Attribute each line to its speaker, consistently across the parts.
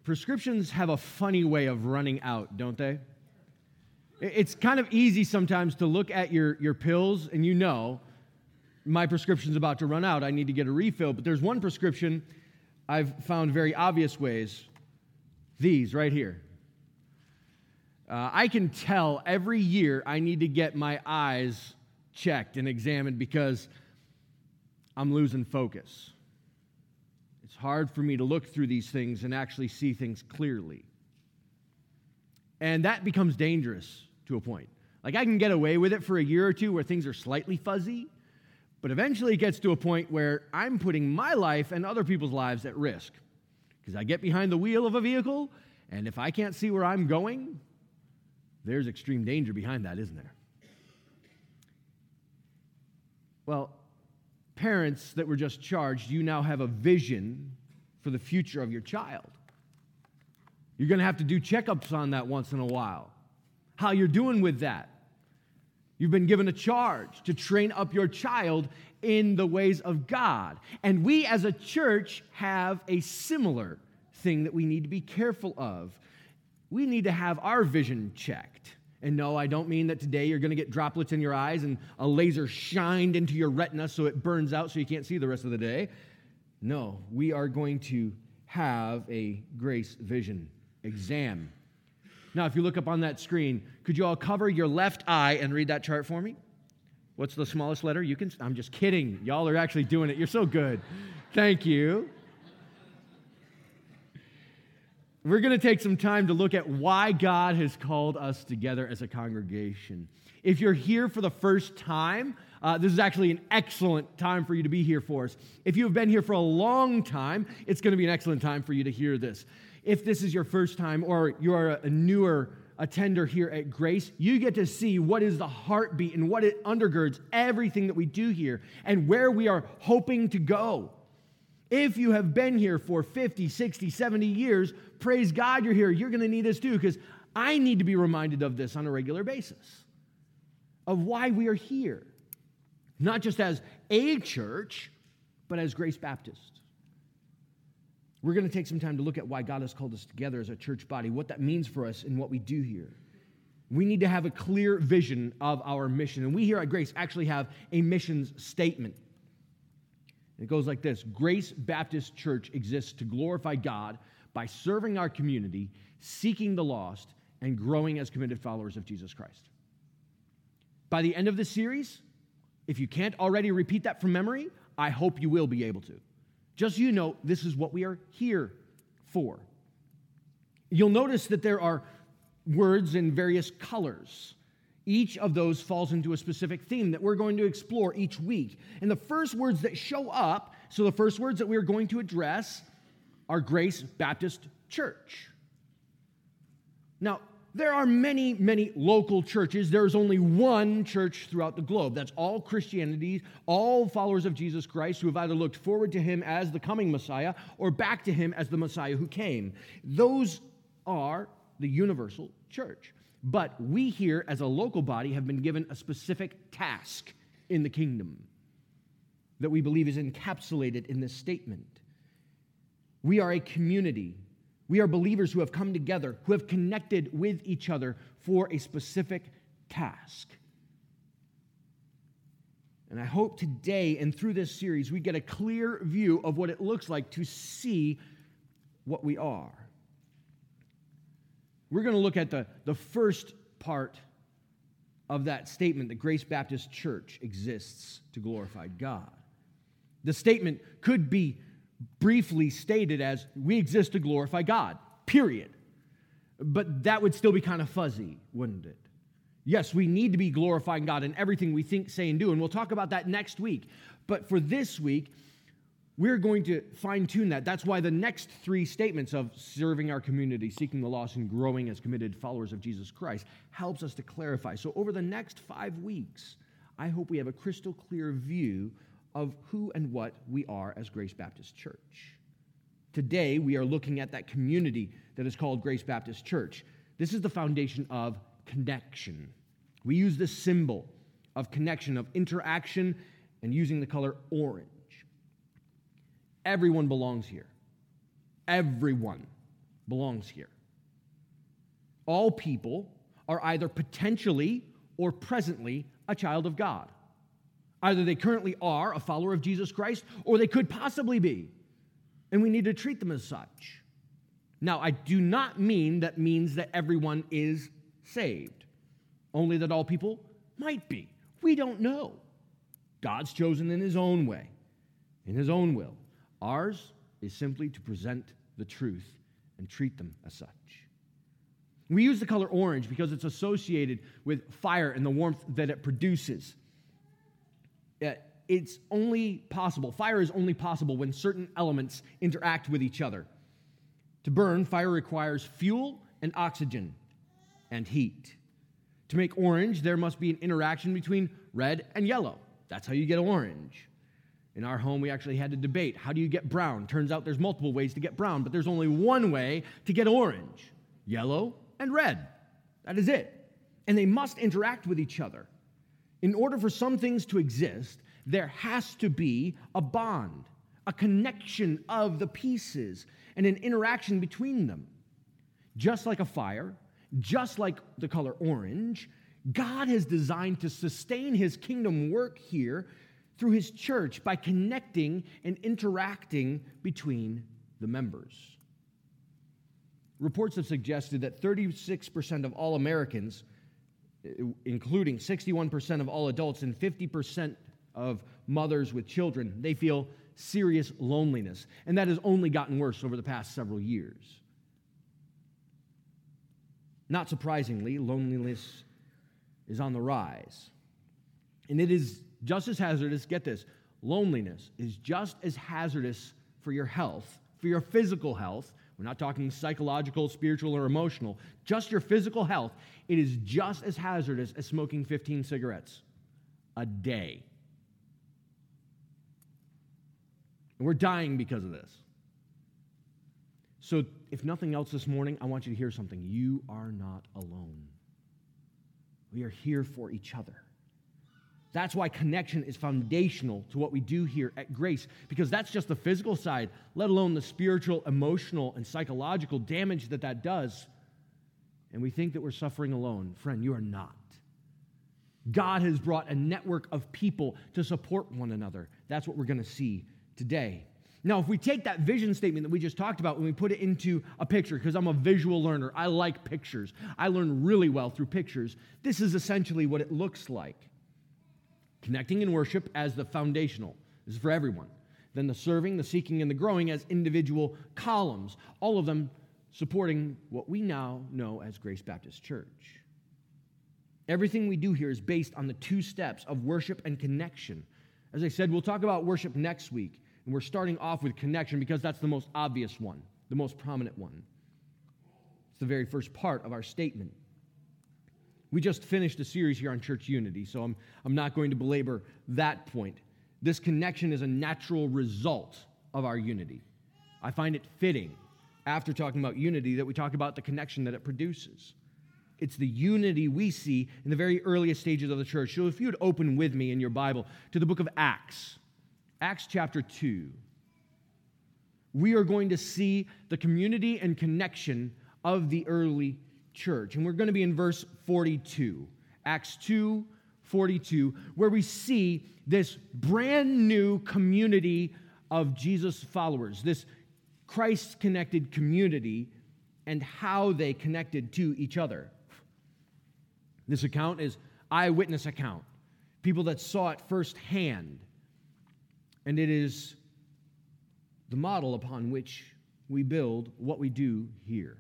Speaker 1: prescriptions have a funny way of running out, don't they? It's kind of easy sometimes to look at your pills and you know, my prescription's about to run out. I need to get a refill. But there's one prescription I've found very obvious ways. These right here. I can tell every year I need to get my eyes checked and examined because I'm losing focus. It's hard for me to look through these things and actually see things clearly. And that becomes dangerous to a point. Like I can get away with it for a year or two where things are slightly fuzzy, but eventually it gets to a point where I'm putting my life and other people's lives at risk. Because I get behind the wheel of a vehicle, and if I can't see where I'm going, there's extreme danger behind that, isn't there? Well, parents that were just charged, you now have a vision for the future of your child. You're going to have to do checkups on that once in a while. How you're doing with that. You've been given a charge to train up your child in the ways of God. And we as a church have a similar thing that we need to be careful of. We need to have our vision checked. And no, I don't mean that today you're going to get droplets in your eyes and a laser shined into your retina so it burns out so you can't see the rest of the day. No, we are going to have a grace vision exam. Now, if you look up on that screen, could you all cover your left eye and read that chart for me? What's the smallest letter? You can. I'm just kidding. Y'all are actually doing it. You're so good. Thank you. We're going to take some time to look at why God has called us together as a congregation. If you're here for the first time, this is actually an excellent time for you to be here for us. If you've been here for a long time, it's going to be an excellent time for you to hear this. If this is your first time or you're a newer attender here at Grace, you get to see what is the heartbeat and what it undergirds everything that we do here and where we are hoping to go. If you have been here for 50, 60, 70 years, praise God you're here. You're going to need this too, because I need to be reminded of this on a regular basis, of why we are here. Not just as a church, but as Grace Baptist. We're going to take some time to look at why God has called us together as a church body, what that means for us and what we do here. We need to have a clear vision of our mission. And we here at Grace actually have a missions statement. It goes like this: Grace Baptist Church exists to glorify God by serving our community, seeking the lost, and growing as committed followers of Jesus Christ. By the end of this series, if you can't already repeat that from memory, I hope you will be able to. Just so you know, this is what we are here for. You'll notice that there are words in various colors. Each of those falls into a specific theme that we're going to explore each week. And the first words that show up, so the first words that we're going to address are Grace Baptist Church. Now, there are many, many local churches. There's only one church throughout the globe. That's all Christianity, all followers of Jesus Christ who have either looked forward to him as the coming Messiah or back to him as the Messiah who came. Those are the universal church. But we here as a local body have been given a specific task in the kingdom that we believe is encapsulated in this statement. We are a community. We are believers who have come together, who have connected with each other for a specific task. And I hope today and through this series we get a clear view of what it looks like to see what we are. We're going to look at the first part of that statement that Grace Baptist Church exists to glorify God. The statement could be briefly stated as, we exist to glorify God, period. But that would still be kind of fuzzy, wouldn't it? Yes, we need to be glorifying God in everything we think, say, and do, and we'll talk about that next week. But for this week, we're going to fine-tune that. That's why the next three statements of serving our community, seeking the lost, and growing as committed followers of Jesus Christ helps us to clarify. So over the next 5 weeks, I hope we have a crystal clear view of who and what we are as Grace Baptist Church. Today, we are looking at that community that is called Grace Baptist Church. This is the foundation of connection. We use this symbol of connection, of interaction, and using the color orange. Everyone belongs here. Everyone. belongs here. All people are either potentially or presently a child of God. Either they currently are a follower of Jesus Christ, or they could possibly be, and we need to treat them as such. Now, I do not mean that means that everyone is saved, only that all people might be. We don't know. God's chosen in his own way, in his own will. Ours is simply to present the truth and treat them as such. We use the color orange because it's associated with fire and the warmth that it produces. It's only possible, fire is only possible when certain elements interact with each other. To burn, fire requires fuel and oxygen and heat. To make orange, there must be an interaction between red and yellow. That's how you get orange. In our home, we actually had to debate, how do you get brown? Turns out there's multiple ways to get brown, but there's only one way to get orange: yellow and red. That is it. And they must interact with each other. In order for some things to exist, there has to be a bond, a connection of the pieces, and an interaction between them. Just like a fire, just like the color orange, God has designed to sustain his kingdom work here through his church by connecting and interacting between the members. Reports have suggested that 36% of all Americans, including 61% of all adults and 50% of mothers with children, they feel serious loneliness. And that has only gotten worse over the past several years. Not surprisingly, loneliness is on the rise. And it is just as hazardous, get this, loneliness is just as hazardous for your health, for your physical health. We're not talking psychological, spiritual, or emotional, just your physical health. It is just as hazardous as smoking 15 cigarettes a day. And we're dying because of this. So if nothing else this morning, I want you to hear something. You are not alone. We are here for each other. That's why connection is foundational to what we do here at Grace, because that's just the physical side, let alone the spiritual, emotional, and psychological damage that does. And we think that we're suffering alone. Friend, you are not. God has brought a network of people to support one another. That's what we're going to see today. Now, if we take that vision statement that we just talked about and we put it into a picture, because I'm a visual learner, I like pictures. I learn really well through pictures. This is essentially what it looks like. Connecting in worship as the foundational. This is for everyone. Then the serving, the seeking, and the growing as individual columns. All of them supporting what we now know as Grace Baptist Church. Everything we do here is based on the two steps of worship and connection. As I said, we'll talk about worship next week. And we're starting off with connection because that's the most obvious one, the most prominent one. It's the very first part of our statement. We just finished a series here on church unity, so I'm not going to belabor that point. This connection is a natural result of our unity. I find it fitting, after talking about unity, that we talk about the connection that it produces. It's the unity we see in the very earliest stages of the church. So if you would open with me in your Bible to the book of Acts, Acts chapter 2, we are going to see the community and connection of the early church. And we're going to be in verse 42, Acts 2:42, where we see this brand new community of Jesus followers, this Christ-connected community, and how they connected to each other. This account is eyewitness account, people that saw it firsthand. And it is the model upon which we build what we do here.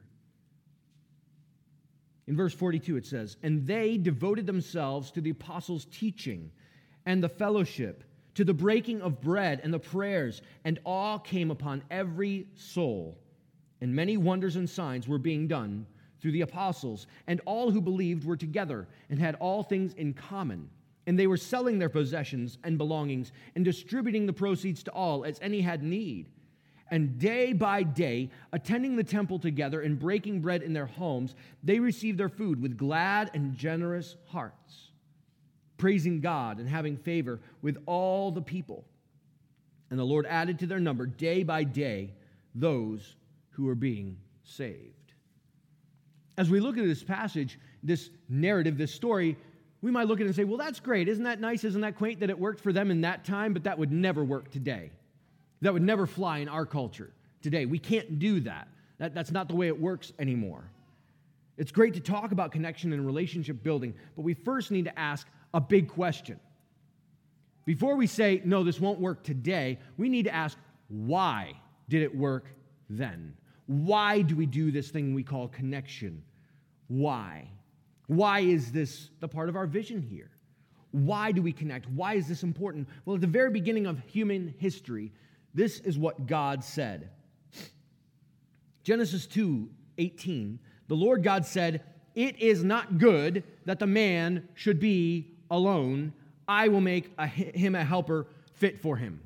Speaker 1: In verse 42 it says, "And they devoted themselves to the apostles' teaching and the fellowship, to the breaking of bread and the prayers, and awe came upon every soul. And many wonders and signs were being done through the apostles, and all who believed were together and had all things in common. And they were selling their possessions and belongings and distributing the proceeds to all as any had need. And day by day, attending the temple together and breaking bread in their homes, they received their food with glad and generous hearts, praising God and having favor with all the people. And the Lord added to their number day by day those who were being saved. As we look at this passage, this narrative, this story, we might look at it and say, well, that's great. Isn't that nice? Isn't that quaint that it worked for them in that time? But that would never work today. That would never fly in our culture today. We can't do that. That's not the way it works anymore. It's great to talk about connection and relationship building, but we first need to ask a big question. Before we say, no, this won't work today, we need to ask, why did it work then? Why do we do this thing we call connection? Why? Why is this the part of our vision here? Why do we connect? Why is this important? Well, at the very beginning of human history, this is what God said. Genesis 2:18, the Lord God said, "It is not good that the man should be alone. I will make him a helper fit for him."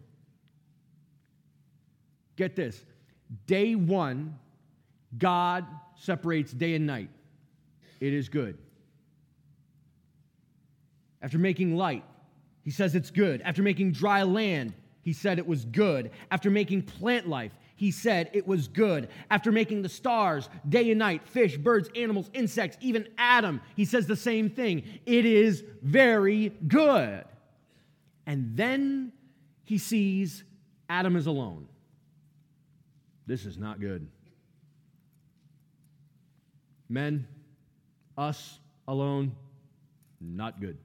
Speaker 1: Get this. Day one, God separates day and night. It is good. After making light, he says it's good. After making dry land, he said it was good. After making plant life, he said it was good. After making the stars, day and night, fish, birds, animals, insects, even Adam, he says the same thing. It is very good. And then he sees Adam is alone. This is not good. Men, us alone, not good.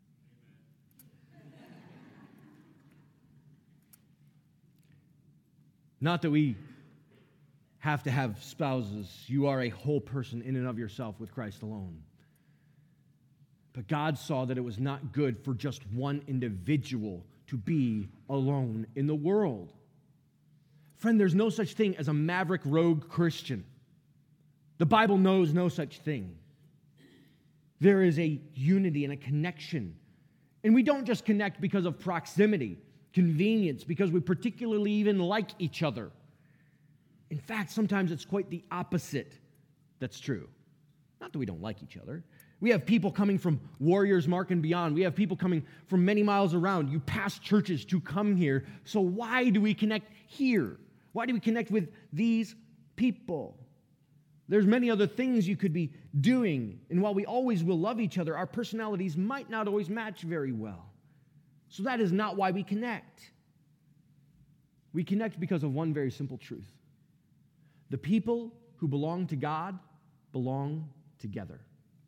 Speaker 1: Not that we have to have spouses. You are a whole person in and of yourself with Christ alone. But God saw that it was not good for just one individual to be alone in the world. Friend, there's no such thing as a maverick rogue Christian. The Bible knows no such thing. There is a unity and a connection. And we don't just connect because of proximity, convenience, because we particularly even like each other. In fact, sometimes it's quite the opposite that's true. Not that we don't like each other. We have people coming from Warriors Mark and beyond. We have people coming from many miles around. You pass churches to come here. So why do we connect here? Why do we connect with these people? There's many other things you could be doing. And while we always will love each other, our personalities might not always match very well. So that is not why we connect. We connect because of one very simple truth. The people who belong to God belong together.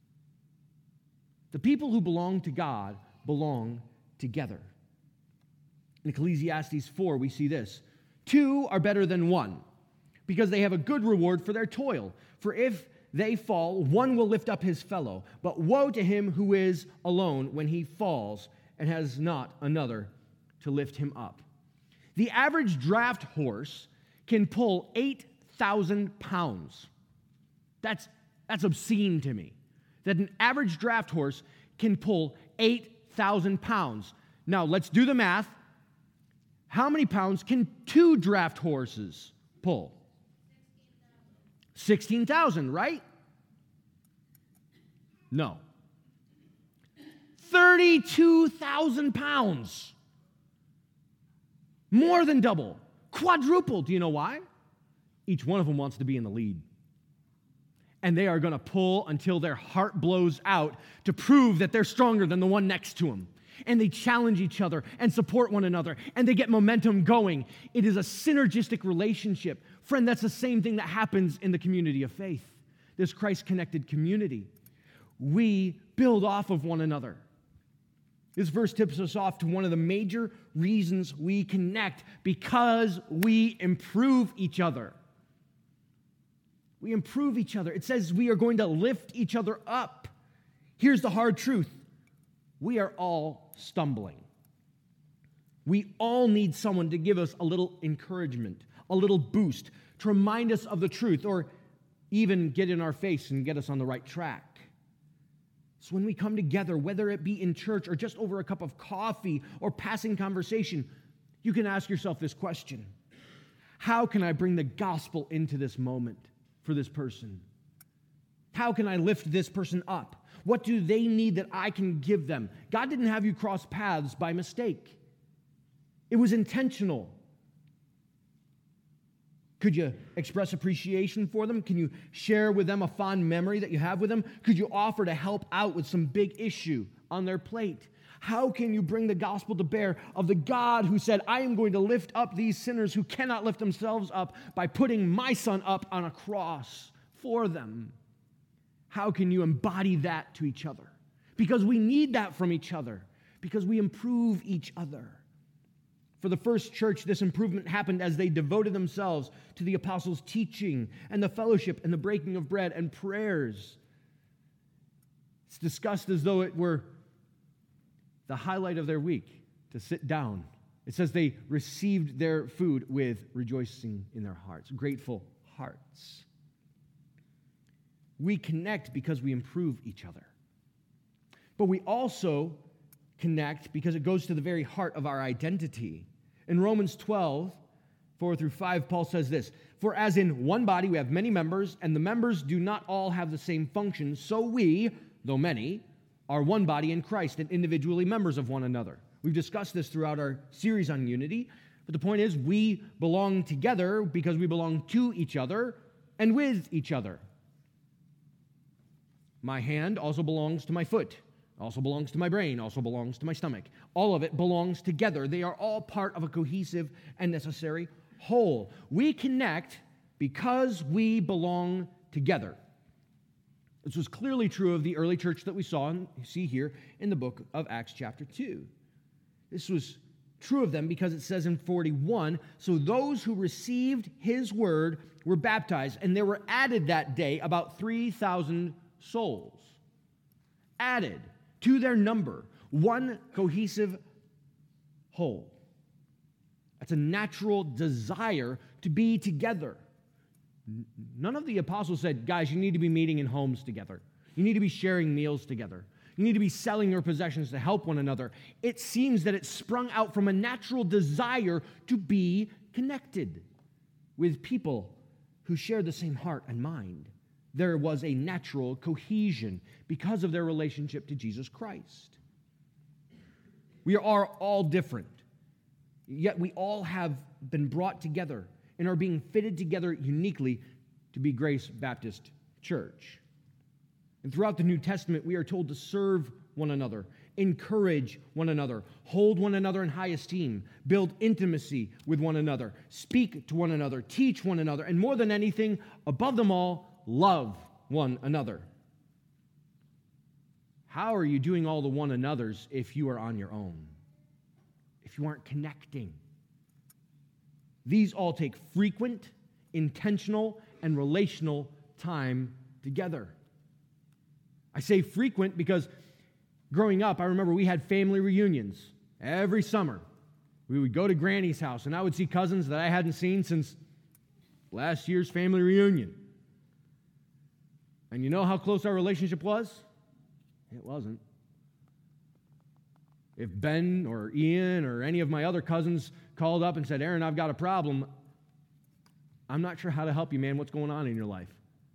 Speaker 1: The people who belong to God belong together. In Ecclesiastes 4, we see this. 2 are better than 1, because they have a good reward for their toil. For if they fall, one will lift up his fellow. But woe to him who is alone when he falls and has not another to lift him up. The average draft horse can pull 8,000 pounds. That's obscene to me. That an average draft horse can pull 8,000 pounds. Now, let's do the math. How many pounds can 2 draft horses pull? 16,000, right? No. 32,000 pounds. More than double. Quadruple. Do you know why? Each one of them wants to be in the lead. And they are going to pull until their heart blows out to prove that they're stronger than the one next to them. And they challenge each other and support one another, and they get momentum going. It is a synergistic relationship. Friend, that's the same thing that happens in the community of faith, this Christ-connected community. We build off of one another. This verse tips us off to one of the major reasons we connect, because we improve each other. We improve each other. It says we are going to lift each other up. Here's the hard truth. We are all stumbling. We all need someone to give us a little encouragement, a little boost, to remind us of the truth, or even get in our face and get us on the right track. So when we come together, whether it be in church or just over a cup of coffee or passing conversation, you can ask yourself this question. How can I bring the gospel into this moment for this person? How can I lift this person up? What do they need that I can give them? God didn't have you cross paths by mistake. It was intentional. Could you express appreciation for them? Can you share with them a fond memory that you have with them? Could you offer to help out with some big issue on their plate? How can you bring the gospel to bear of the God who said, I am going to lift up these sinners who cannot lift themselves up by putting my son up on a cross for them? How can you embody that to each other? Because we need that from each other, because we improve each other. For the first church, this improvement happened as they devoted themselves to the apostles' teaching and the fellowship and the breaking of bread and prayers. It's discussed as though it were the highlight of their week to sit down. It says they received their food with rejoicing in their hearts, grateful hearts. We connect because we improve each other. But we also connect because it goes to the very heart of our identity. In Romans 12, 4-5, Paul says this, for as in one body we have many members, and the members do not all have the same function, so we, though many, are one body in Christ and individually members of one another. We've discussed this throughout our series on unity, but the point is we belong together because we belong to each other and with each other. My hand also belongs to my foot. Also belongs to my brain, also belongs to my stomach. All of it belongs together. They are all part of a cohesive and necessary whole. We connect because we belong together. This was clearly true of the early church that we saw and see here in the book of Acts chapter 2. This was true of them because it says in 41, so those who received his word were baptized, and there were added that day about 3,000 souls. Added to their number, one cohesive whole. That's a natural desire to be together. None of the apostles said, guys, you need to be meeting in homes together. You need to be sharing meals together. You need to be selling your possessions to help one another. It seems that it sprung out from a natural desire to be connected with people who share the same heart and mind. There was a natural cohesion because of their relationship to Jesus Christ. We are all different, yet we all have been brought together and are being fitted together uniquely to be Grace Baptist Church. And throughout the New Testament, we are told to serve one another, encourage one another, hold one another in high esteem, build intimacy with one another, speak to one another, teach one another, and more than anything, above them all, love one another. How are you doing all the one another's if you are on your own? If you aren't connecting? These all take frequent, intentional, and relational time together. I say frequent because growing up, I remember we had family reunions every summer. We would go to Granny's house, and I would see cousins that I hadn't seen since last year's family reunion. And you know how close our relationship was? It wasn't. If Ben or Ian or any of my other cousins called up and said, Aaron, I've got a problem, I'm not sure how to help you, man. What's going on in your life?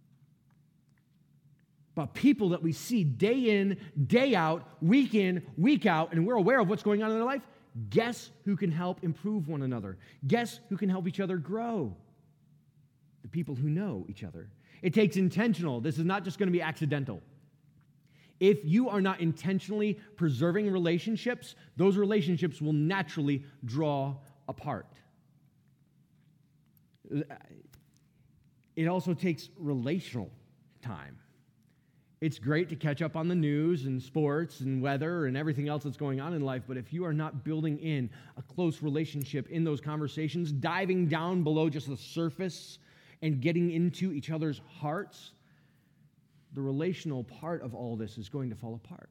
Speaker 1: But people that we see day in, day out, week in, week out, and we're aware of what's going on in their life, guess who can help improve one another? Guess who can help each other grow? The people who know each other. It takes intentional. This is not just going to be accidental. If you are not intentionally preserving relationships, those relationships will naturally draw apart. It also takes relational time. It's great to catch up on the news and sports and weather and everything else that's going on in life, but if you are not building in a close relationship in those conversations, diving down below just the surface and getting into each other's hearts, the relational part of all this is going to fall apart.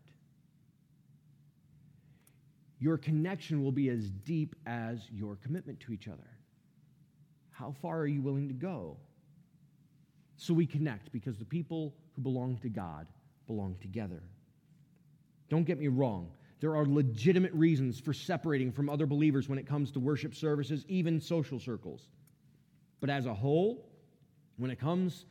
Speaker 1: Your connection will be as deep as your commitment to each other. How far are you willing to go? So we connect because the people who belong to God belong together. Don't get me wrong. There are legitimate reasons for separating from other believers when it comes to worship services, even social circles. But as a whole, when it comes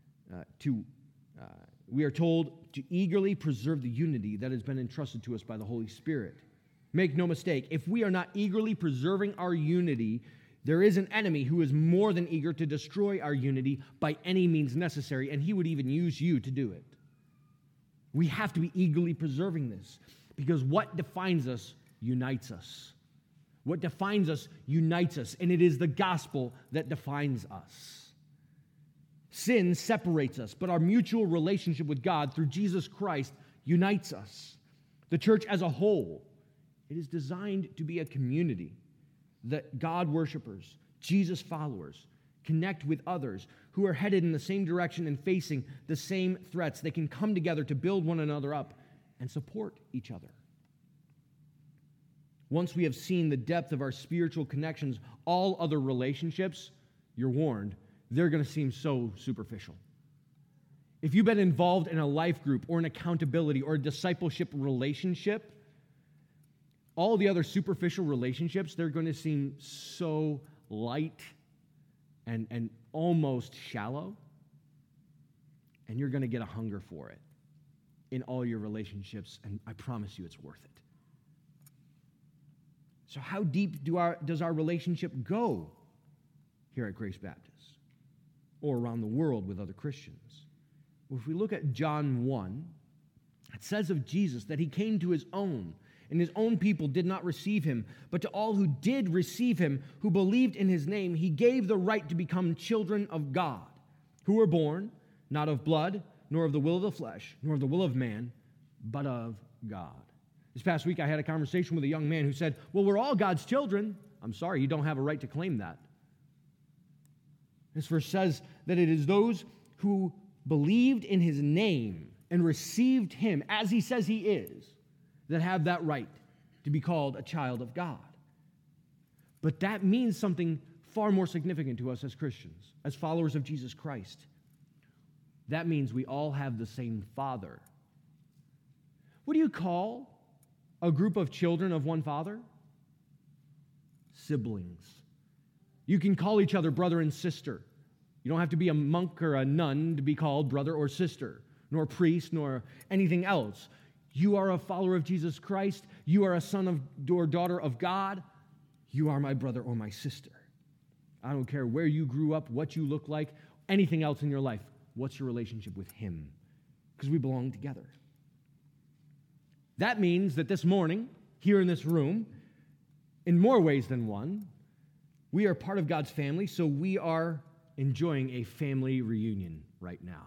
Speaker 1: we are told to eagerly preserve the unity that has been entrusted to us by the Holy Spirit. Make no mistake, if we are not eagerly preserving our unity, There is an enemy who is more than eager to destroy our unity by any means necessary, and he would even use you to do it. We have to be eagerly preserving this, because what defines us unites us. What defines us unites us, and it is the gospel that defines us. Sin separates us, but our mutual relationship with God through Jesus Christ unites us. The church as a whole, it is designed to be a community that God worshipers, Jesus followers, connect with others who are headed in the same direction and facing the same threats. They can come together to build one another up and support each other. Once we have seen the depth of our spiritual connections, all other relationships, you're warned, they're going to seem so superficial. If you've been involved in a life group or an accountability or a discipleship relationship, all the other superficial relationships, they're going to seem so light and almost shallow, and you're going to get a hunger for it in all your relationships, and I promise you it's worth it. So how deep does our relationship go here at Grace Baptist or around the world with other Christians? Well, if we look at John 1, it says of Jesus that he came to his own, and his own people did not receive him. But to all who did receive him, who believed in his name, he gave the right to become children of God, who were born not of blood, nor of the will of the flesh, nor of the will of man, but of God. This past week, I had a conversation with a young man who said, well, we're all God's children. I'm sorry, you don't have a right to claim that. This verse says that it is those who believed in his name and received him as he says he is, that have that right to be called a child of God. But that means something far more significant to us as Christians, as followers of Jesus Christ. That means we all have the same Father. What do you call a group of children of one Father? Siblings. You can call each other brother and sister. You don't have to be a monk or a nun to be called brother or sister, nor priest, nor anything else. You are a follower of Jesus Christ. You are a son of or daughter of God. You are my brother or my sister. I don't care where you grew up, what you look like, anything else in your life. What's your relationship with him? Because we belong together. That means that this morning, here in this room, in more ways than one, we are part of God's family, so we are enjoying a family reunion right now.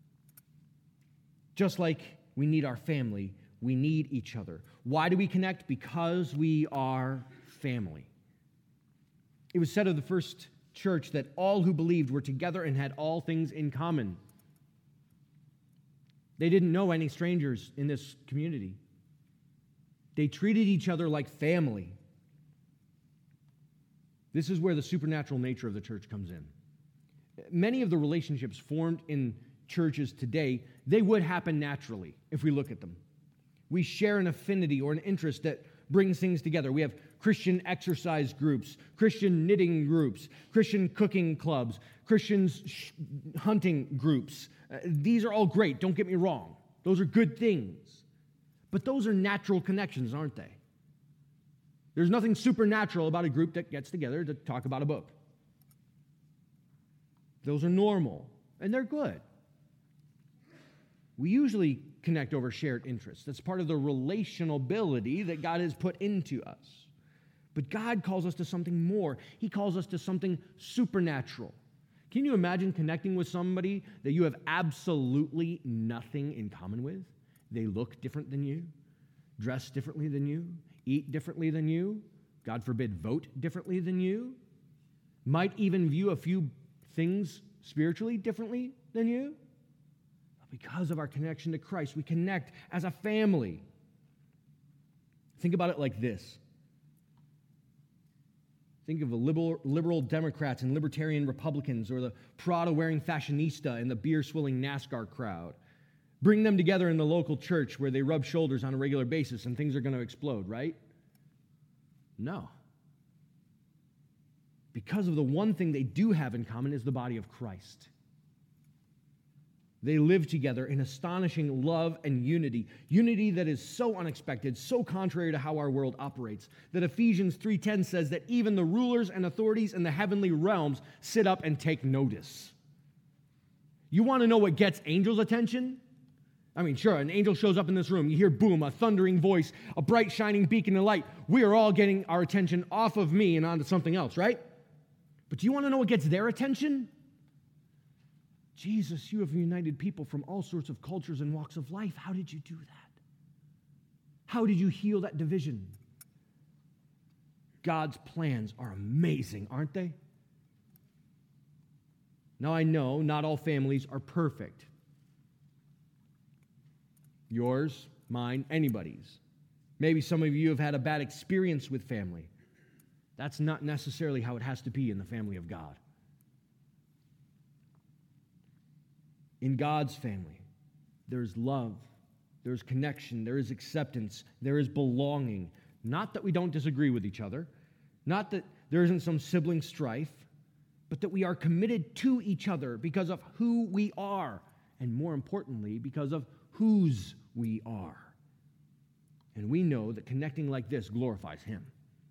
Speaker 1: Just like we need our family, we need each other. Why do we connect? Because we are family. It was said of the first church that all who believed were together and had all things in common. They didn't know any strangers in this community. They treated each other like family. This is where the supernatural nature of the church comes in. Many of the relationships formed in churches today, they would happen naturally if we look at them. We share an affinity or an interest that brings things together. We have Christian exercise groups, Christian knitting groups, Christian cooking clubs, Christian hunting groups. These are all great, don't get me wrong. Those are good things. But those are natural connections, aren't they? There's nothing supernatural about a group that gets together to talk about a book. Those are normal, and they're good. We usually connect over shared interests. That's part of the relational ability that God has put into us. But God calls us to something more. He calls us to something supernatural. Can you imagine connecting with somebody that you have absolutely nothing in common with? They look different than you, dress differently than you, eat differently than you, God forbid, vote differently than you, might even view a few things spiritually differently than you. Because of our connection to Christ, we connect as a family. Think about it like this. Think of the liberal Democrats and libertarian Republicans, or the Prada-wearing fashionista and the beer-swilling NASCAR crowd. Bring them together in the local church where they rub shoulders on a regular basis and things are going to explode, right? No. Because of the one thing they do have in common is the body of Christ. They live together in astonishing love and unity. Unity that is so unexpected, so contrary to how our world operates, that Ephesians 3:10 says that even the rulers and authorities in the heavenly realms sit up and take notice. You want to know what gets angels' attention? I mean, sure, an angel shows up in this room. You hear boom, a thundering voice, a bright shining beacon of light. We are all getting our attention off of me and onto something else, right? But do you want to know what gets their attention? Jesus, you have united people from all sorts of cultures and walks of life. How did you do that? How did you heal that division? God's plans are amazing, aren't they? Now, I know not all families are perfect. Yours, mine, anybody's. Maybe some of you have had a bad experience with family. That's not necessarily how it has to be in the family of God. In God's family, there's love, there's connection, there is acceptance, there is belonging. Not that we don't disagree with each other, not that there isn't some sibling strife, but that we are committed to each other because of who we are, and more importantly, because of whose we are. And we know that connecting like this glorifies Him.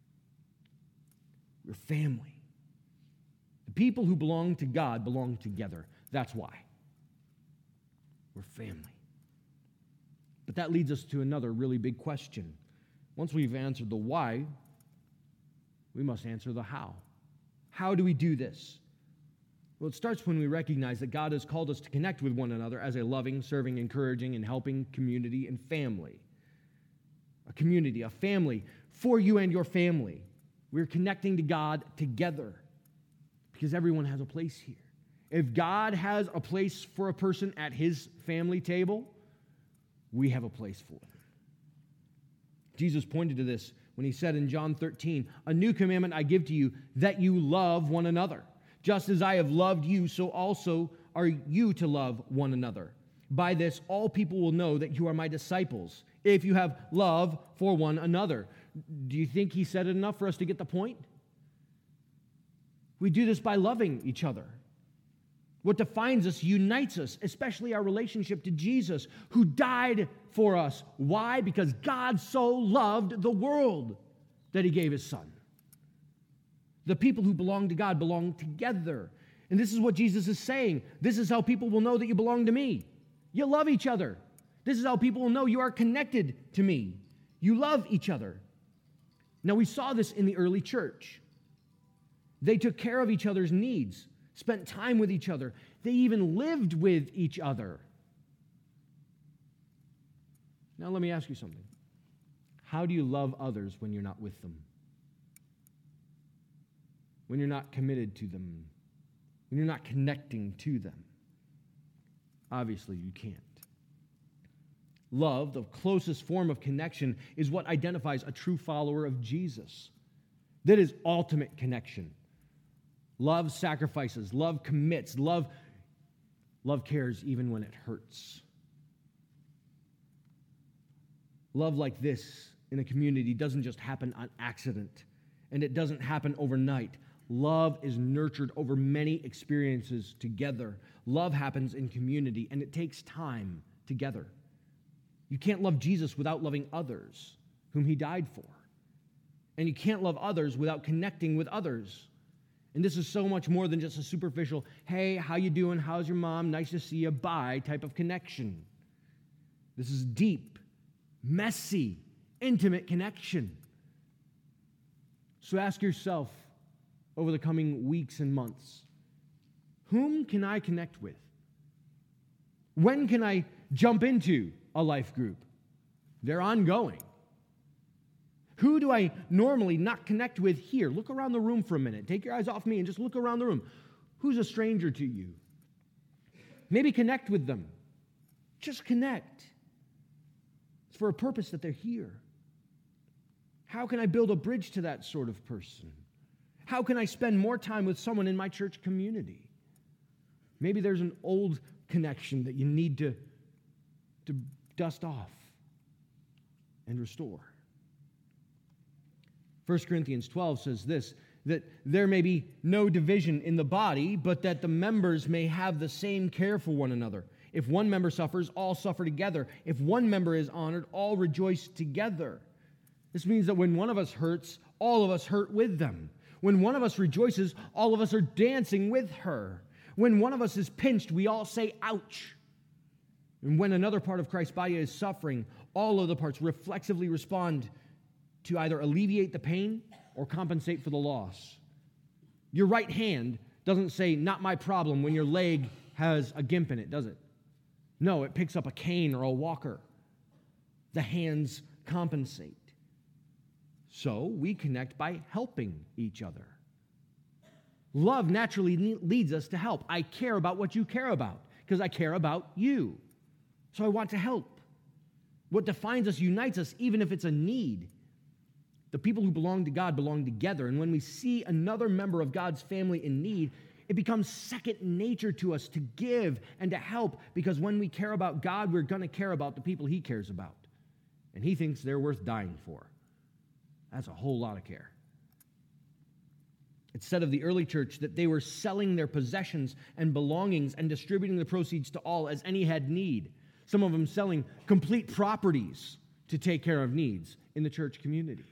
Speaker 1: We're family. The people who belong to God belong together. That's why. We're family. But that leads us to another really big question. Once we've answered the why, we must answer the how. How do we do this? Well, it starts when we recognize that God has called us to connect with one another as a loving, serving, encouraging, and helping community and family. A community, a family for you and your family. We're connecting to God together because everyone has a place here. If God has a place for a person at His family table, we have a place for them. Jesus pointed to this when He said in John 13, "A new commandment I give to you, that you love one another. Just as I have loved you, so also are you to love one another. By this, all people will know that you are my disciples, if you have love for one another." Do you think He said it enough for us to get the point? We do this by loving each other. What defines us unites us, especially our relationship to Jesus, who died for us. Why? Because God so loved the world that He gave His Son. The people who belong to God belong together. And this is what Jesus is saying. This is how people will know that you belong to me. You love each other. This is how people will know you are connected to me. You love each other. Now, we saw this in the early church. They took care of each other's needs, spent time with each other. They even lived with each other. Now, let me ask you something. How do you love others when you're not with them? When you're not committed to them? When you're not connecting to them? Obviously, you can't. Love, the closest form of connection, is what identifies a true follower of Jesus. That is ultimate connection. Love sacrifices, love commits, love cares even when it hurts. Love like this in a community doesn't just happen on accident, and it doesn't happen overnight. Love is nurtured over many experiences together. Love happens in community, and it takes time together. You can't love Jesus without loving others whom He died for. And you can't love others without connecting with others. And this is so much more than just a superficial, hey, how you doing? How's your mom? Nice to see you. Bye type of connection. This is deep, messy, intimate connection. So ask yourself over the coming weeks and months, whom can I connect with? When can I jump into a life group? They're ongoing. Who do I normally not connect with here? Look around the room for a minute. Take your eyes off me and just look around the room. Who's a stranger to you? Maybe connect with them. Just connect. It's for a purpose that they're here. How can I build a bridge to that sort of person? How can I spend more time with someone in my church community? Maybe there's an old connection that you need to dust off and restore. 1 Corinthians 12 says this, that there may be no division in the body, but that the members may have the same care for one another. If one member suffers, all suffer together. If one member is honored, all rejoice together. This means that when one of us hurts, all of us hurt with them. When one of us rejoices, all of us are dancing with her. When one of us is pinched, we all say, ouch. And when another part of Christ's body is suffering, all of the parts reflexively respond to either alleviate the pain or compensate for the loss. Your right hand doesn't say, not my problem, when your leg has a gimp in it, does it? No, it picks up a cane or a walker. The hands compensate. So we connect by helping each other. Love naturally leads us to help. I care about what you care about because I care about you. So I want to help. What defines us unites us, even if it's a need. The people who belong to God belong together. And when we see another member of God's family in need, it becomes second nature to us to give and to help, because when we care about God, we're going to care about the people He cares about. And He thinks they're worth dying for. That's a whole lot of care. It's said of the early church that they were selling their possessions and belongings and distributing the proceeds to all as any had need. Some of them selling complete properties to take care of needs in the church community.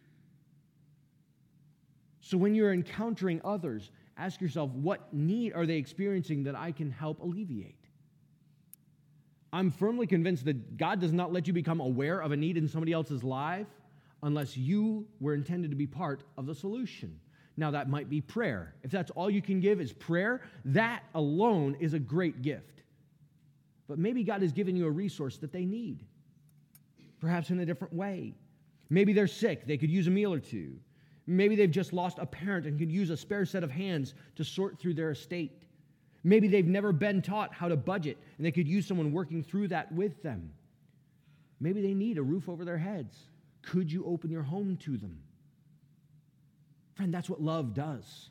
Speaker 1: So when you're encountering others, ask yourself, what need are they experiencing that I can help alleviate? I'm firmly convinced that God does not let you become aware of a need in somebody else's life unless you were intended to be part of the solution. Now, that might be prayer. If that's all you can give is prayer, that alone is a great gift. But maybe God has given you a resource that they need, perhaps in a different way. Maybe they're sick. They could use a meal or two. Maybe they've just lost a parent and could use a spare set of hands to sort through their estate. Maybe they've never been taught how to budget, and they could use someone working through that with them. Maybe they need a roof over their heads. Could you open your home to them? Friend, that's what love does.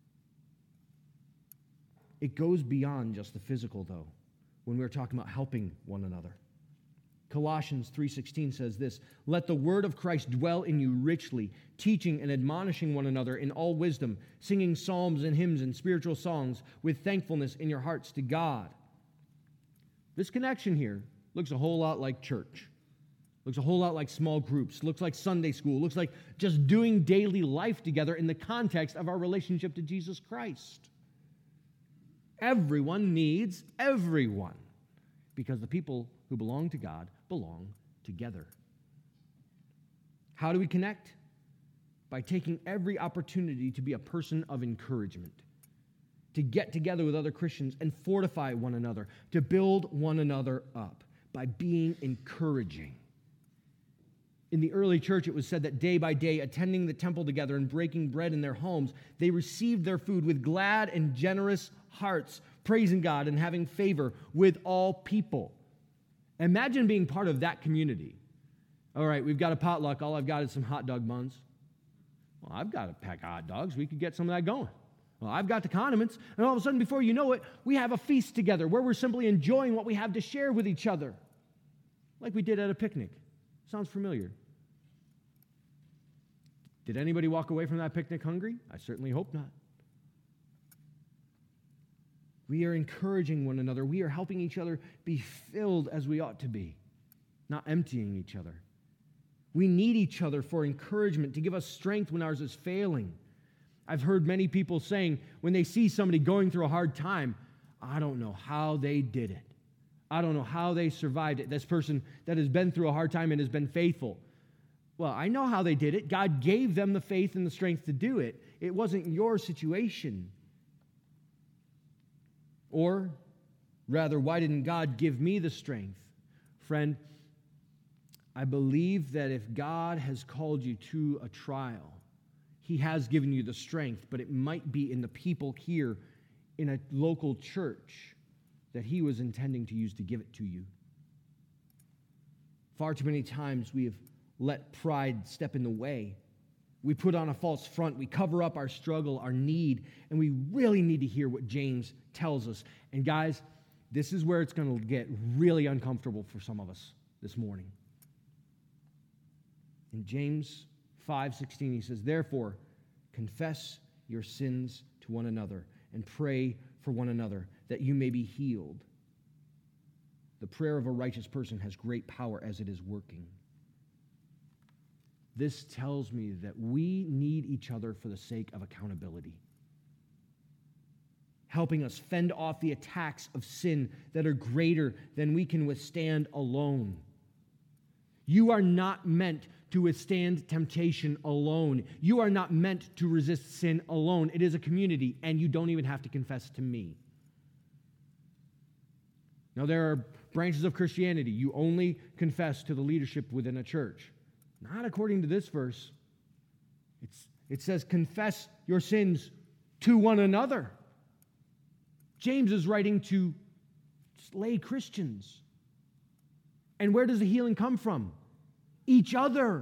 Speaker 1: It goes beyond just the physical, though, when we're talking about helping one another. Colossians 3:16 says this, "Let the word of Christ dwell in you richly, teaching and admonishing one another in all wisdom, singing psalms and hymns and spiritual songs with thankfulness in your hearts to God." This connection here looks a whole lot like church. Looks a whole lot like small groups. Looks like Sunday school. Looks like just doing daily life together in the context of our relationship to Jesus Christ. Everyone needs everyone, because the people who belong to God belong together. How do we connect? By taking every opportunity to be a person of encouragement, to get together with other Christians and fortify one another, to build one another up by being encouraging. In the early church, it was said that day by day, attending the temple together and breaking bread in their homes, they received their food with glad and generous hearts, praising God and having favor with all people. Imagine being part of that community. All right, we've got a potluck. All I've got is some hot dog buns. Well, I've got a pack of hot dogs. We could get some of that going. Well, I've got the condiments. And all of a sudden, before you know it, we have a feast together where we're simply enjoying what we have to share with each other, like we did at a picnic. Sounds familiar. Did anybody walk away from that picnic hungry? I certainly hope not. We are encouraging one another. We are helping each other be filled as we ought to be, not emptying each other. We need each other for encouragement, to give us strength when ours is failing. I've heard many people saying when they see somebody going through a hard time, I don't know how they did it. I don't know how they survived it. This person that has been through a hard time and has been faithful. Well, I know how they did it. God gave them the faith and the strength to do it. It wasn't your situation. Or, rather, why didn't God give me the strength? Friend, I believe that if God has called you to a trial, He has given you the strength, but it might be in the people here in a local church that He was intending to use to give it to you. Far too many times we have let pride step in the way. We put on a false front. We cover up our struggle, our need, and we really need to hear what James tells us. And guys, this is where it's going to get really uncomfortable for some of us this morning. In James 5:16, he says, "Therefore, confess your sins to one another and pray for one another that you may be healed." The prayer of a righteous person has great power as it is working. This tells me that we need each other for the sake of accountability, helping us fend off the attacks of sin that are greater than we can withstand alone. You are not meant to withstand temptation alone. You are not meant to resist sin alone. It is a community, and you don't even have to confess to me. Now, there are branches of Christianity. You only confess to the leadership within a church. Not according to this verse. It says, confess your sins to one another. James is writing to lay Christians. And where does the healing come from? Each other.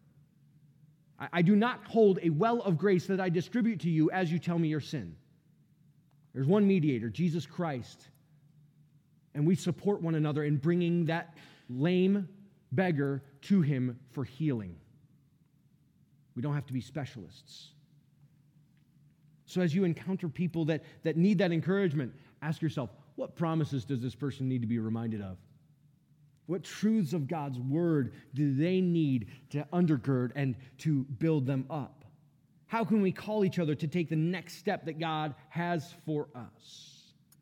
Speaker 1: I do not hold a well of grace that I distribute to you as you tell me your sin. There's one mediator, Jesus Christ. And we support one another in bringing that lame beggar to him for healing. We don't have to be specialists. So as you encounter people that need that encouragement, ask yourself, what promises does this person need to be reminded of? What truths of God's word do they need to undergird and to build them up? How can we call each other to take the next step that God has for us?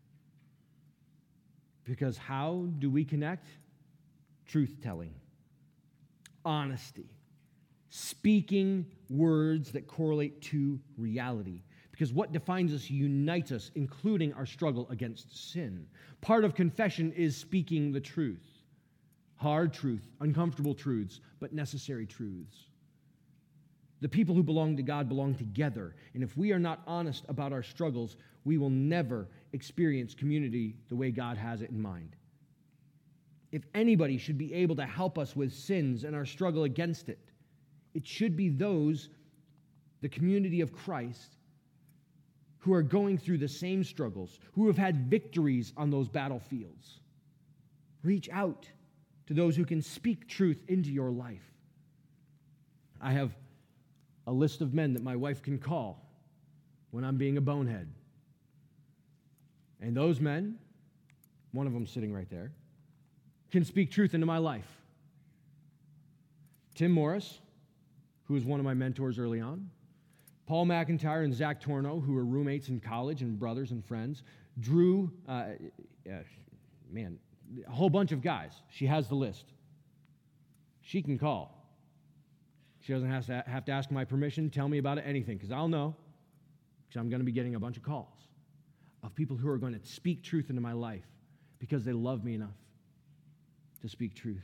Speaker 1: Because how do we connect? Truth-telling, honesty, speaking words that correlate to reality. Because what defines us unites us, including our struggle against sin. Part of confession is speaking the truth. Hard truth, uncomfortable truths, but necessary truths. The people who belong to God belong together. And if we are not honest about our struggles, we will never experience community the way God has it in mind. If anybody should be able to help us with sins and our struggle against it, it should be those, the community of Christ, who are going through the same struggles, who have had victories on those battlefields. Reach out to those who can speak truth into your life. I have a list of men that my wife can call when I'm being a bonehead. And those men, one of them sitting right there, can speak truth into my life. Tim Morris, who was one of my mentors early on, Paul McIntyre and Zach Torno, who were roommates in college and brothers and friends, Drew, a whole bunch of guys. She has the list. She can call. She doesn't have to ask my permission, tell me about it, anything, because I'll know, because I'm going to be getting a bunch of calls of people who are going to speak truth into my life because they love me enough to speak truth.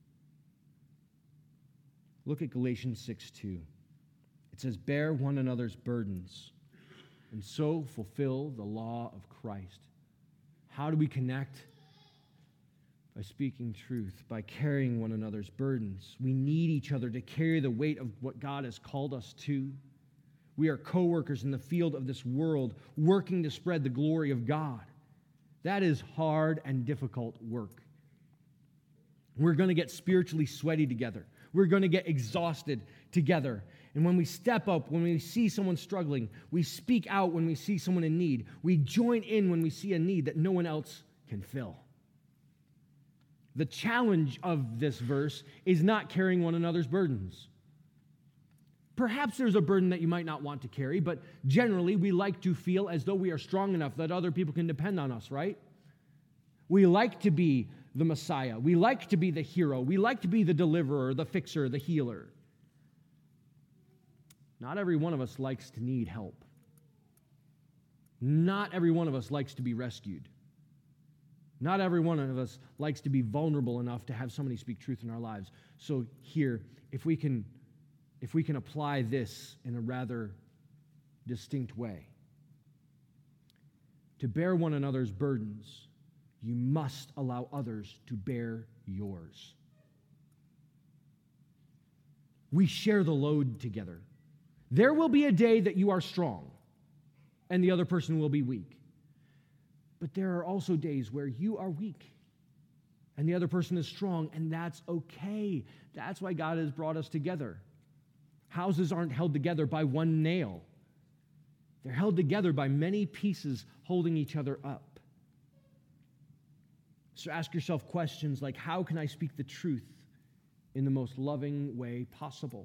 Speaker 1: Look at Galatians 6:2. It says, bear one another's burdens and so fulfill the law of Christ. How do we connect? By speaking truth, by carrying one another's burdens. We need each other to carry the weight of what God has called us to. We are co-workers in the field of this world, working to spread the glory of God. That is hard and difficult work. We're going to get spiritually sweaty together. We're going to get exhausted together. And when we step up, when we see someone struggling, we speak out when we see someone in need. We join in when we see a need that no one else can fill. The challenge of this verse is not carrying one another's burdens. Perhaps there's a burden that you might not want to carry, but generally we like to feel as though we are strong enough that other people can depend on us, right? We like to be the Messiah. We like to be the hero. We like to be the deliverer, the fixer, the healer. Not every one of us likes to need help. Not every one of us likes to be rescued. Not every one of us likes to be vulnerable enough to have somebody speak truth in our lives. So here, if we can apply this in a rather distinct way, to bear one another's burdens, you must allow others to bear yours. We share the load together. There will be a day that you are strong and the other person will be weak. But there are also days where you are weak and the other person is strong, and that's okay. That's why God has brought us together. Houses aren't held together by one nail. They're held together by many pieces holding each other up. So ask yourself questions like, how can I speak the truth in the most loving way possible?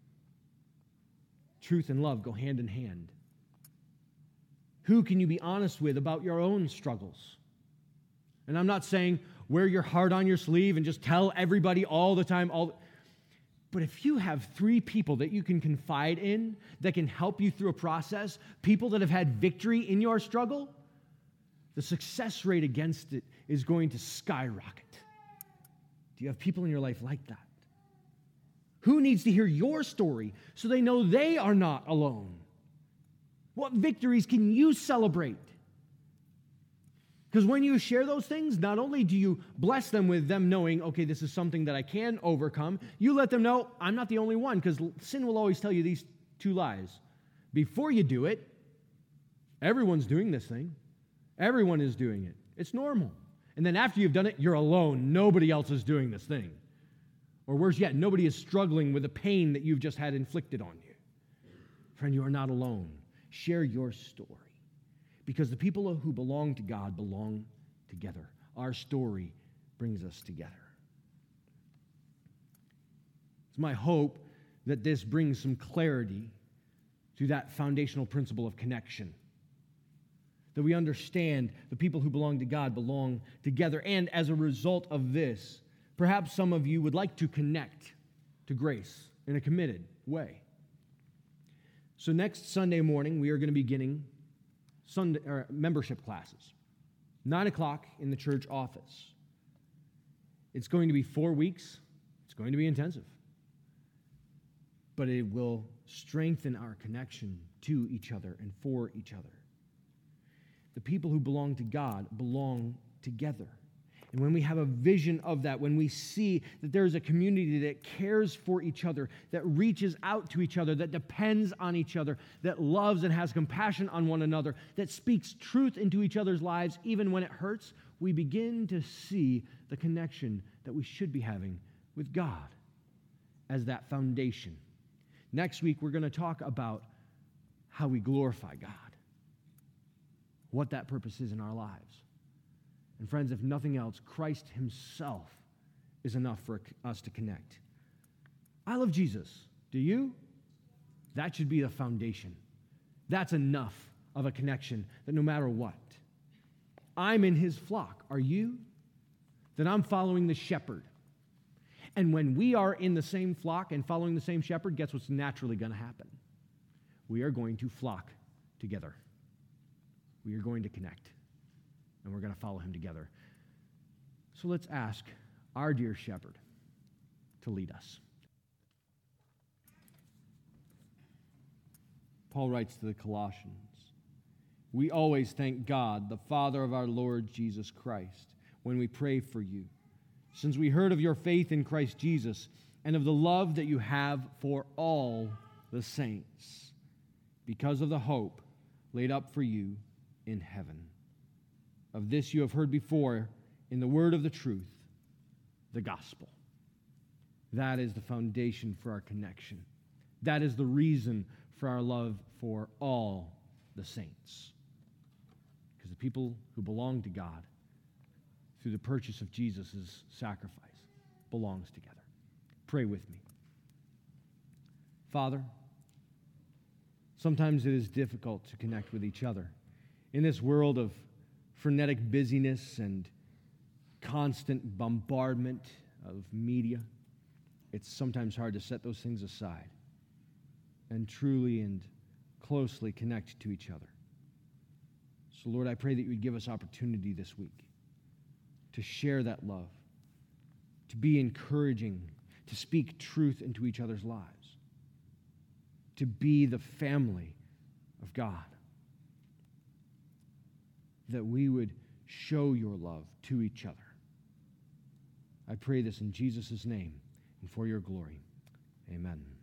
Speaker 1: Truth and love go hand in hand. Who can you be honest with about your own struggles? And I'm not saying wear your heart on your sleeve and just tell everybody all the time. But if you have 3 people that you can confide in, that can help you through a process, people that have had victory in your struggle, the success rate against it is going to skyrocket. Do you have people in your life like that? Who needs to hear your story so they know they are not alone? What victories can you celebrate? Because when you share those things, not only do you bless them with them knowing, okay, this is something that I can overcome, you let them know, I'm not the only one, because sin will always tell you these 2 lies. Before you do it, everyone's doing this thing. Everyone is doing it. It's normal. And then after you've done it, you're alone. Nobody else is doing this thing. Or worse yet, nobody is struggling with the pain that you've just had inflicted on you. Friend, you are not alone. Share your story. Because the people who belong to God belong together. Our story brings us together. It's my hope that this brings some clarity to that foundational principle of connection. That we understand the people who belong to God belong together. And as a result of this, perhaps some of you would like to connect to grace in a committed way. So next Sunday morning, we are going to be beginning membership classes. 9 o'clock in the church office. It's going to be 4 weeks. It's going to be intensive. But it will strengthen our connection to each other and for each other. The people who belong to God belong together. And when we have a vision of that, when we see that there is a community that cares for each other, that reaches out to each other, that depends on each other, that loves and has compassion on one another, that speaks truth into each other's lives even when it hurts, we begin to see the connection that we should be having with God as that foundation. Next week, we're going to talk about how we glorify God, what that purpose is in our lives. And friends, if nothing else, Christ himself is enough for us to connect. I love Jesus. Do you? That should be the foundation. That's enough of a connection that no matter what, I'm in his flock. Are you? Then I'm following the shepherd. And when we are in the same flock and following the same shepherd, guess what's naturally going to happen? We are going to flock together. We are going to connect. And we're going to follow him together. So let's ask our dear shepherd to lead us. Paul writes to the Colossians, "We always thank God, the Father of our Lord Jesus Christ, when we pray for you, since we heard of your faith in Christ Jesus and of the love that you have for all the saints, because of the hope laid up for you in heaven. Of this you have heard before in the word of the truth, the gospel." That is the foundation for our connection. That is the reason for our love for all the saints. Because the people who belong to God through the purchase of Jesus' sacrifice belongs together. Pray with me. Father, sometimes it is difficult to connect with each other. In this world of frenetic busyness and constant bombardment of media, it's sometimes hard to set those things aside and truly and closely connect to each other. So, Lord, I pray that you would give us opportunity this week to share that love, to be encouraging, to speak truth into each other's lives, to be the family of God. That we would show your love to each other. I pray this in Jesus' name and for your glory. Amen.